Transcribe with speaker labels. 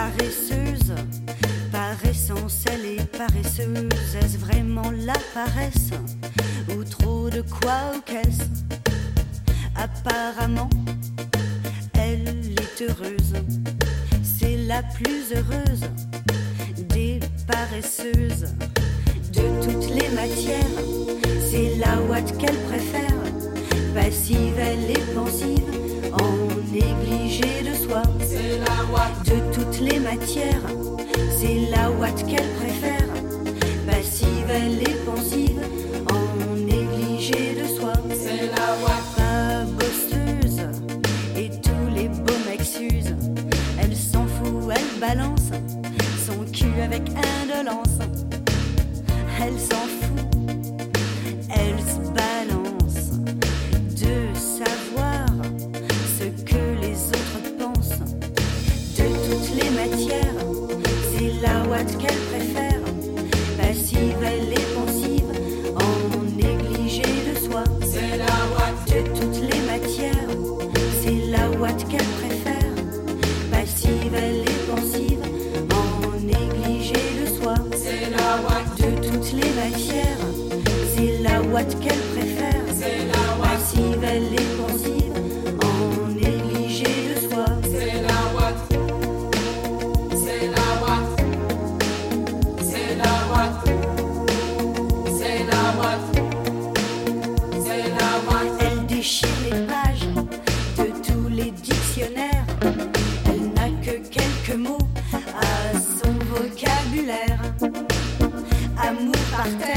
Speaker 1: Paresseuse, par essence elle est paresseuse. Est-ce vraiment la paresse ou trop de quoi ou qu'est-ce? Apparemment, elle est heureuse. C'est la plus heureuse des paresseuses. De toutes les matières, c'est la ouate qu'elle préfère. Passive, elle est pensive, en négligé de soi.
Speaker 2: C'est la ouate.
Speaker 1: De toutes les matières, c'est la ouate qu'elle préfère. Passive, elle est pensive, en négligé de soi.
Speaker 2: C'est la ouate.
Speaker 1: Pas bosseuse, et tous les beaux mecs s'usent. Elle s'en fout, elle balance son cul avec indolence. Elle s'en fout, elle se balance de savoir ce que les autres pensent. De toutes les matières, c'est la ouate qu'elle préfère. Passive, elle est pensive, en négligé de soi.
Speaker 2: C'est la ouate.
Speaker 1: De toutes les matières, c'est la ouate qu'elle préfère. Passive, elle est pensive, en négligé de soi.
Speaker 2: C'est la ouate.
Speaker 1: De toutes les matières, c'est la ouate qu'elle préfère.
Speaker 2: C'est la ouate.
Speaker 1: Passive, elle est pensive, en négligé de soi.
Speaker 2: C'est la ouate. C'est la ouate. C'est la ouate. C'est la ouate. C'est la ouate.
Speaker 1: Elle déchire les pages de tous les dictionnaires. Elle n'a que quelques mots à son vocabulaire. Amour par terre.